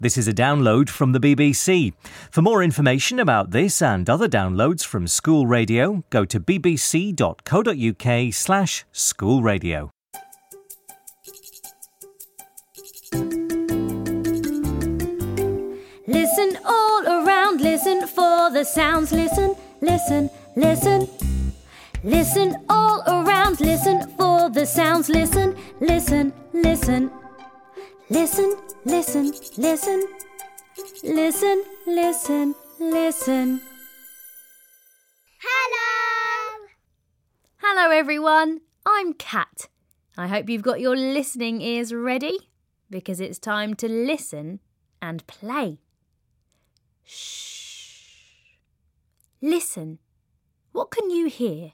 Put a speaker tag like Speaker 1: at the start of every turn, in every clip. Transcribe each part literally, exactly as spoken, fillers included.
Speaker 1: This is a download from the B B C. For more information about this and other downloads from School Radio, go to bbc.co.uk slash school radio.
Speaker 2: Listen all around, listen for the sounds. Listen, listen, listen. Listen all around, listen for the sounds. Listen, listen, listen. Listen, listen, listen. Listen, listen, listen.
Speaker 3: Hello!
Speaker 2: Hello everyone, I'm Kat. I hope you've got your listening ears ready, because it's time to listen and play. Shh. Listen. What can you hear?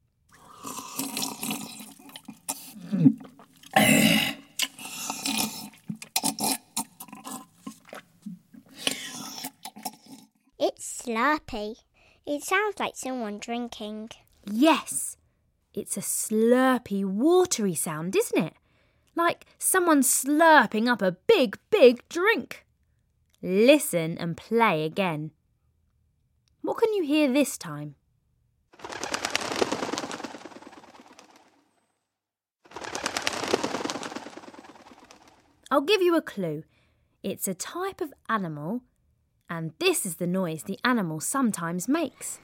Speaker 3: It's slurpy. It sounds like someone drinking.
Speaker 2: Yes, it's a slurpy, watery sound, isn't it? Like someone slurping up a big, big drink. Listen and play again. What can you hear this time? I'll give you a clue. It's a type of animal, and this is the noise the animal sometimes makes.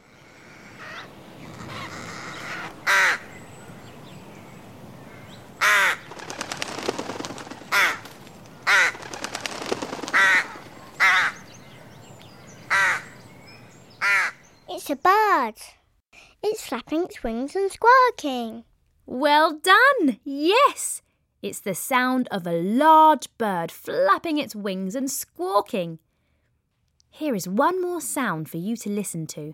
Speaker 3: It's a bird. It's flapping its wings and squawking.
Speaker 2: Well done! Yes! It's the sound of a large bird flapping its wings and squawking. Here is one more sound for you to listen to.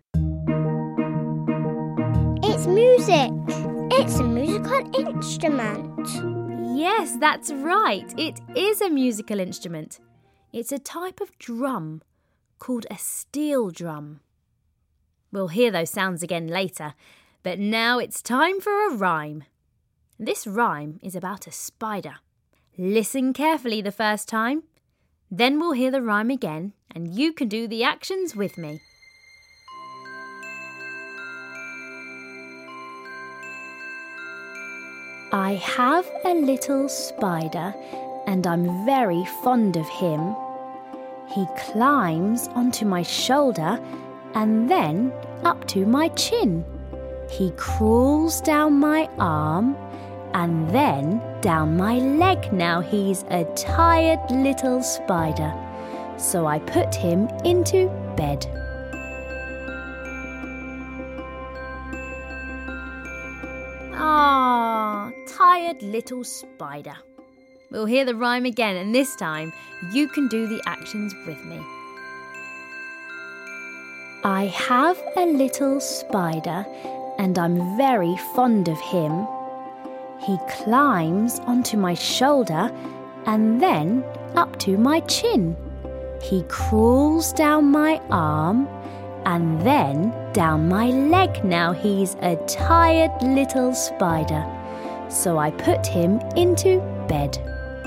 Speaker 3: It's music. It's a musical instrument.
Speaker 2: Yes, that's right. It is a musical instrument. It's a type of drum called a steel drum. We'll hear those sounds again later, but now it's time for a rhyme. This rhyme is about a spider. Listen carefully the first time. Then we'll hear the rhyme again and you can do the actions with me. I have a little spider and I'm very fond of him. He climbs onto my shoulder and then up to my chin. He crawls down my arm and then down my leg. Now he's a tired little spider, so I put him into bed. Ah, tired little spider. We'll hear the rhyme again, and this time you can do the actions with me. I have a little spider and I'm very fond of him. He climbs onto my shoulder and then up to my chin. He crawls down my arm and then down my leg. Now he's a tired little spider, so I put him into bed.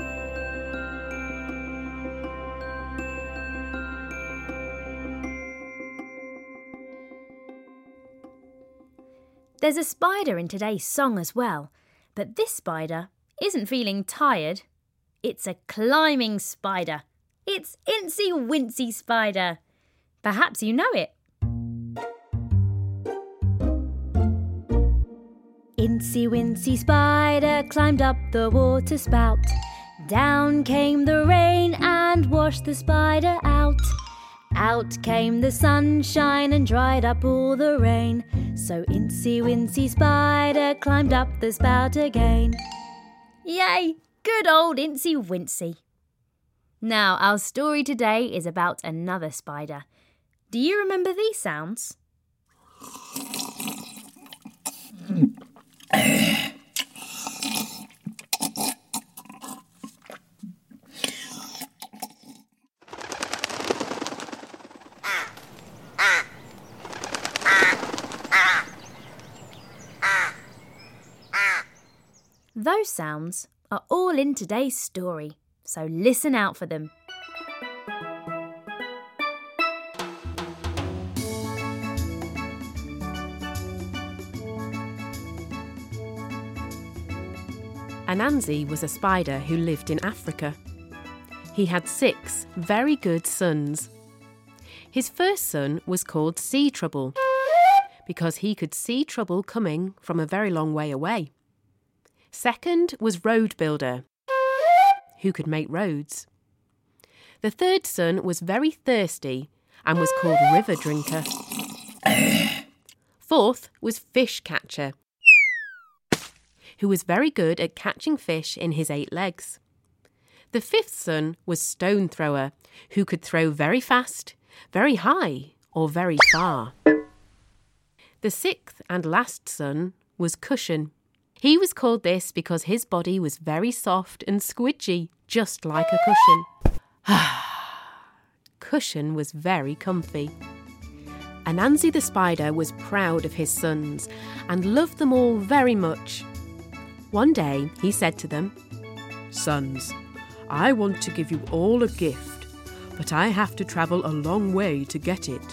Speaker 2: There's a spider in today's song as well, but this spider isn't feeling tired. It's a climbing spider. It's Incy Wincy Spider. Perhaps you know it. Incy Wincy Spider climbed up the water spout. Down came the rain and washed the spider out. Out came the sunshine and dried up all the rain. So Incy Wincy Spider climbed up the spout again. Yay! Good old Incy Wincy. Now, our story today is about another spider. Do you remember these sounds? Those sounds are all in today's story, so listen out for them.
Speaker 4: Anansi was a spider who lived in Africa. He had six very good sons. His first son was called Sea Trouble because he could see trouble coming from a very long way away. Second was Road Builder, who could make roads. The third son was very thirsty and was called River Drinker. Fourth was Fish Catcher, who was very good at catching fish in his eight legs. The fifth son was Stone Thrower, who could throw very fast, very high, or very far. The sixth and last son was Cushion. He was called this because his body was very soft and squidgy, just like a cushion. Cushion was very comfy. Anansi the spider was proud of his sons and loved them all very much. One day he said to them, "Sons, I want to give you all a gift, but I have to travel a long way to get it."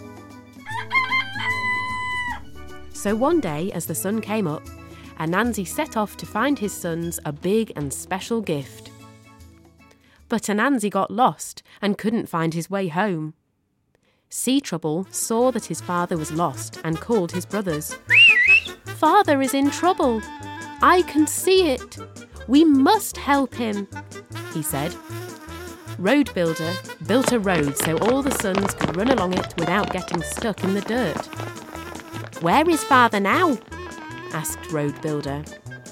Speaker 4: So one day, as the sun came up, Anansi set off to find his sons a big and special gift. But Anansi got lost and couldn't find his way home. Sea Trouble saw that his father was lost and called his brothers. "Father is in trouble. I can see it. We must help him," he said. Road Builder built a road so all the sons could run along it without getting stuck in the dirt. "Where is father now?" asked Road Builder.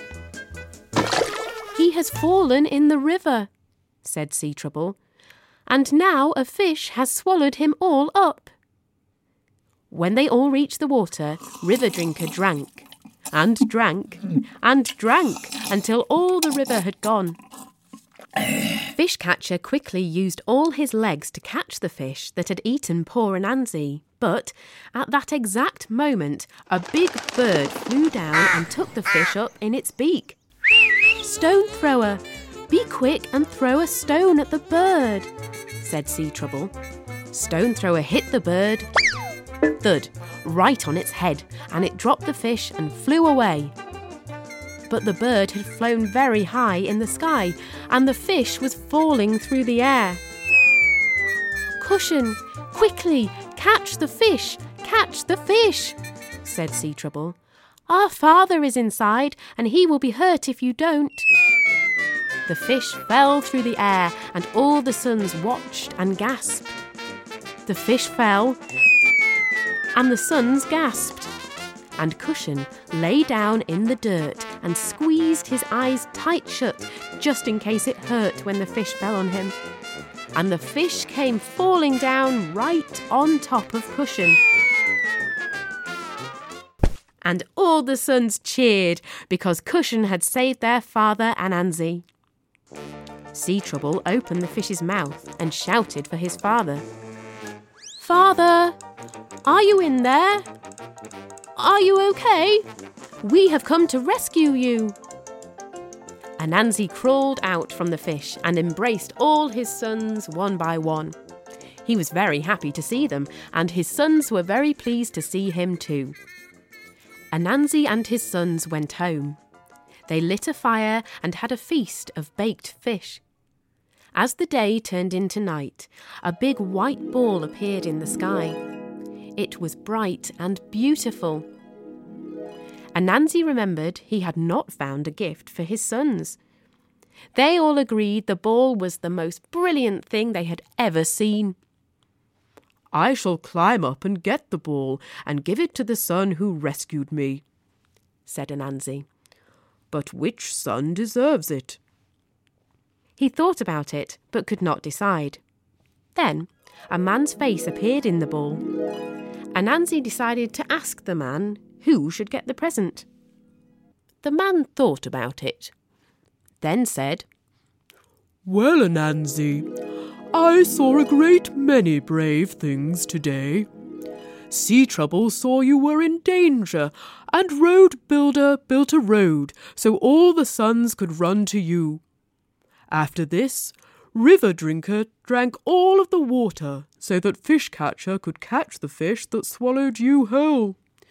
Speaker 4: "He has fallen in the river," said Sea Trouble, "and now a fish has swallowed him all up." When they all reached the water, River Drinker drank, and drank, and drank, until all the river had gone. Fish Catcher quickly used all his legs to catch the fish that had eaten poor Anansi, but at that exact moment a big bird flew down and took the fish up in its beak. "Stone Thrower, be quick and throw a stone at the bird," said Sea Trouble. Stone Thrower hit the bird, thud, right on its head, and it dropped the fish and flew away. But the bird had flown very high in the sky, and the fish was falling through the air. "Cushion, quickly, catch the fish, catch the fish," said Sea Trouble. "Our father is inside, and he will be hurt if you don't." The fish fell through the air, and all the sons watched and gasped. The fish fell, and the sons gasped. And Cushion lay down in the dirt and squeezed his eyes tight shut, just in case it hurt when the fish fell on him. And the fish came falling down right on top of Cushion. And all the sons cheered because Cushion had saved their father Anansi. Sea Trouble opened the fish's mouth and shouted for his father. "Father, are you in there? Are you okay? We have come to rescue you." Anansi crawled out from the fish and embraced all his sons one by one. He was very happy to see them, and his sons were very pleased to see him too. Anansi and his sons went home. They lit a fire and had a feast of baked fish. As the day turned into night, a big white ball appeared in the sky. It was bright and beautiful. Anansi remembered he had not found a gift for his sons. They all agreed the ball was the most brilliant thing they had ever seen. "I shall climb up and get the ball and give it to the son who rescued me," said Anansi. "But which son deserves it?" He thought about it, but could not decide. Then a man's face appeared in the ball. Anansi decided to ask the man who should get the present. The man thought about it, then said, "Well, Anansi, I saw a great many brave things today. Sea Trouble saw you were in danger, and Road Builder built a road so all the sons could run to you. After this, River Drinker drank all of the water so that Fish Catcher could catch the fish that swallowed you whole.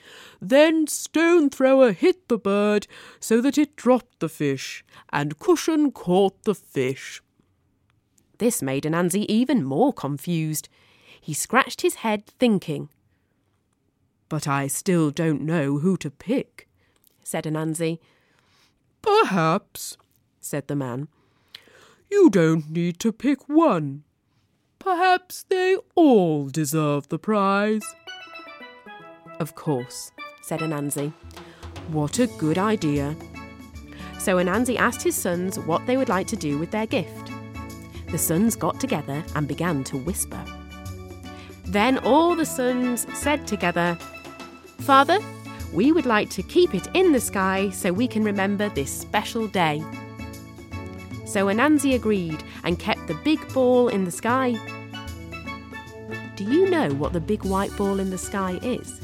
Speaker 5: Then Stone Thrower hit the bird so that it dropped the fish, and Cushion caught the fish.
Speaker 4: This made Anansi even more confused. He scratched his head, thinking.
Speaker 5: "But I still don't know who to pick,"
Speaker 4: said Anansi.
Speaker 5: "Perhaps," said the man, "you don't need to pick one. Perhaps they all deserve the prize."
Speaker 4: "Of course," said Anansi. "What a good idea." So Anansi asked his sons what they would like to do with their gift. The sons got together and began to whisper. Then all the sons said together, "Father, we would like to keep it in the sky so we can remember this special day." So Anansi agreed and kept the big ball in the sky. Do you know what the big white ball in the sky is?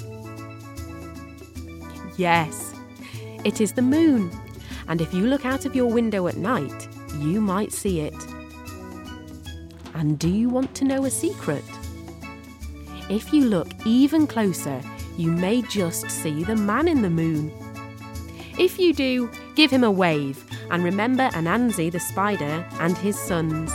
Speaker 4: Yes, it is the moon. And if you look out of your window at night, you might see it. And do you want to know a secret? If you look even closer, you may just see the man in the moon. If you do, give him a wave and remember Anansi the spider and his sons.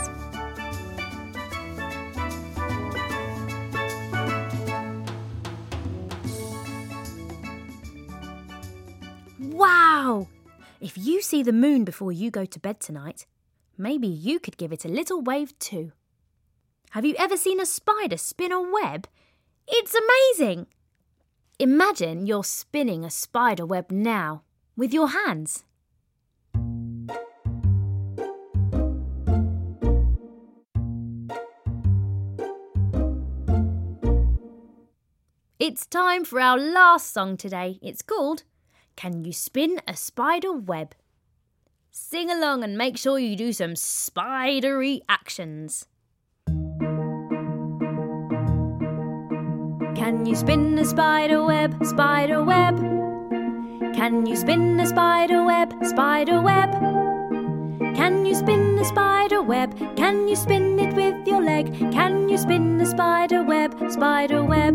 Speaker 2: Wow! If you see the moon before you go to bed tonight, maybe you could give it a little wave too. Have you ever seen a spider spin a web? It's amazing! Imagine you're spinning a spider web now with your hands. It's time for our last song today. It's called Can You Spin a Spider Web? Sing along and make sure you do some spidery actions. Can you spin a spider web, spider web? Can you spin a spider web, spider web? Can you spin a spider web? Can you spin it with your leg? Can you spin a spider web, spider web?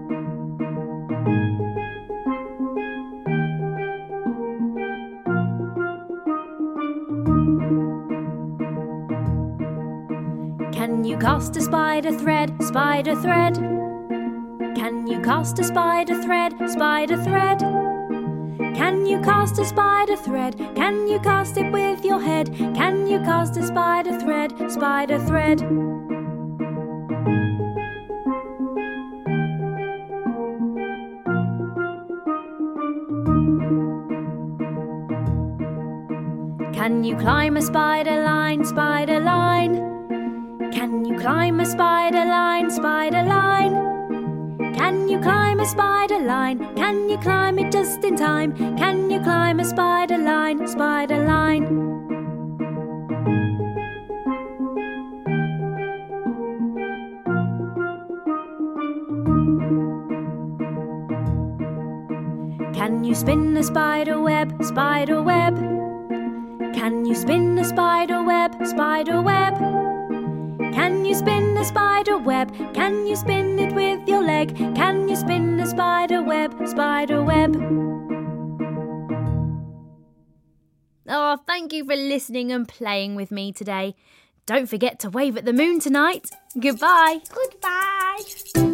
Speaker 2: Can you cast a spider thread, spider thread? Can you cast a spider thread, spider thread? Can you cast a spider thread? Can you cast it with your head? Can you cast a spider thread, spider thread? Can you climb a spider line, spider line? Can you climb a spider line, spider line? Can you climb a spider line? Can you climb it just in time? Can you climb a spider line, spider line? Can you spin a spider web, spider web? Can you spin a spider web, spider web? Can you spin a spider web? Can you spin it with your leg? Can you spin a spider web, spider web? Oh, thank you for listening and playing with me today. Don't forget to wave at the moon tonight. Goodbye.
Speaker 3: Goodbye.